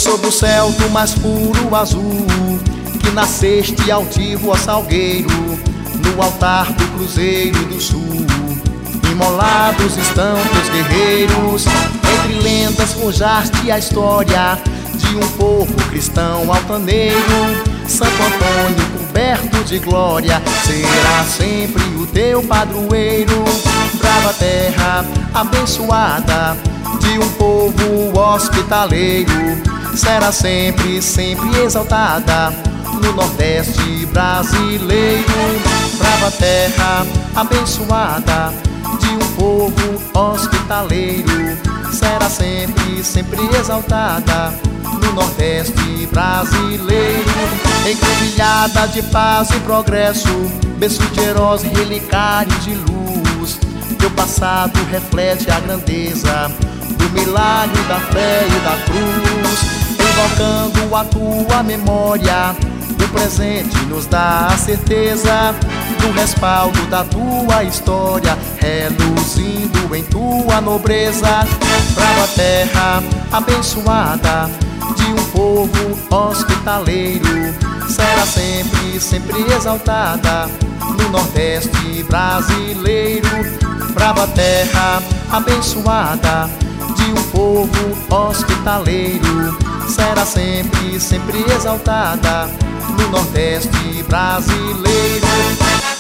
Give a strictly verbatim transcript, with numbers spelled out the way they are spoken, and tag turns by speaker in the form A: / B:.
A: sob o céu do mais puro azul, que nasceste altivo, ó salgueiro, no altar do Cruzeiro do Sul. Imolados estão teus guerreiros, entre lendas forjaste a história de um povo cristão altaneiro. Santo Antônio, coberto de glória, será sempre o teu padroeiro. Brava terra abençoada de um povo hospitaleiro, será sempre, sempre exaltada no Nordeste brasileiro. Brava terra abençoada de um povo hospitaleiro, será sempre, sempre exaltada no Nordeste brasileiro. Encruzilhada de paz e progresso, berço de heróis, relicário de luz, teu passado reflete a grandeza do milagre da fé e da cruz. Invocando a tua memória, o presente nos dá a certeza do respaldo da tua história, reluzindo em tua nobreza. Brava terra abençoada de um povo hospitaleiro, será sempre, sempre exaltada no Nordeste brasileiro. Brava terra abençoada de um povo hospitaleiro, será sempre, sempre exaltada no Nordeste brasileiro.